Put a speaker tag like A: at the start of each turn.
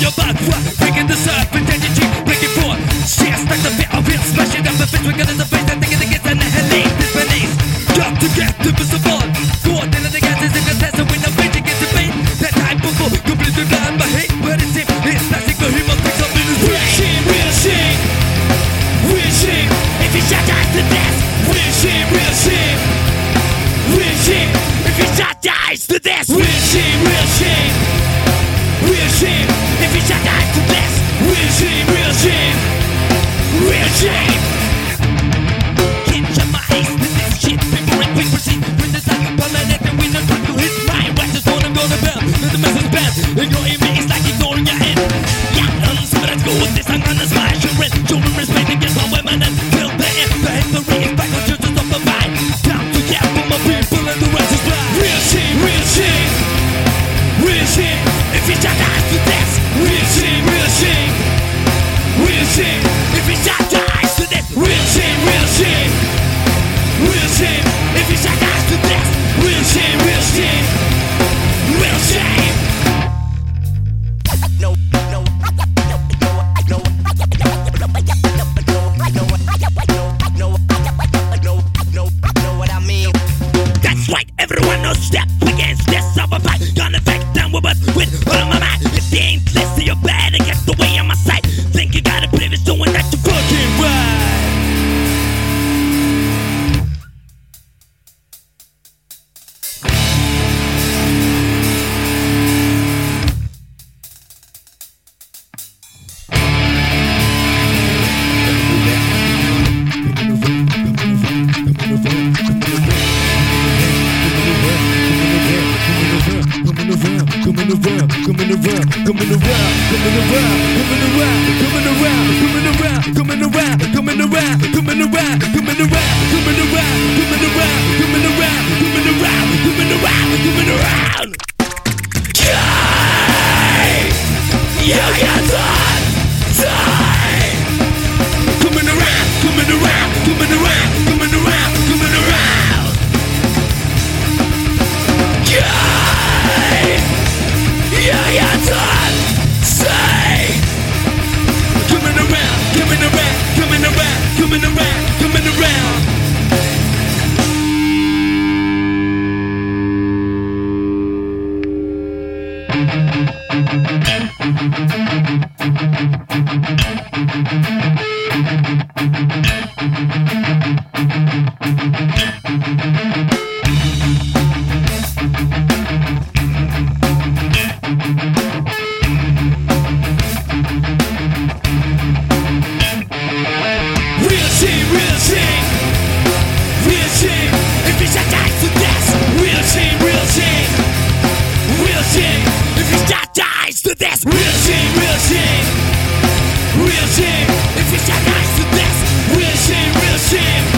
A: your back, breaking the surface, and you keep breaking forth. Shit, stack the bit of it, smash it up the fist, we're gonna the face, I think it gets an headache, this release. Got to get invisible. Thought that the gas is in the test, and when the bitch gets to pain, that time bubble, completely blind, but hey, but it's him, it's plastic, but he must take some in his brain. Real shame, real shame, if he shot dies to death. Real shame, real shame, real shame, if he shot dies to death. Real shame, real shame, real shame, if he shot dies to death. Real shame, real shame, real shame. Can't shut my eyes to this shit. People and quick proceed with the time, pulling it and we don't try to hit my right. Just what I'm gonna build. Let the message bend. Ignoring me is like ignoring your end. Yeah, so let's go with this. I'm gonna smash your rent. Show them respect against my women and till the end. The history is back on churches of the mind. Time to get for my people and the rest is blind. Real shame, real shame, real shame. If you shot dies to death. Real shame, real shame, real shame. If you shot dies to death. Real shame, real shame, real shame. If you shot dies to death. Real shame, real shame, real shame. No, no, know what I mean. That's right, everyone knows step against this. I'm about gonna take them with us with all of my mind. If they ain't listening, you're bad and get the way on my side. Think you got a privilege doing that you fucking right. Real shame, if you shot dies to death. Real shame, real shame.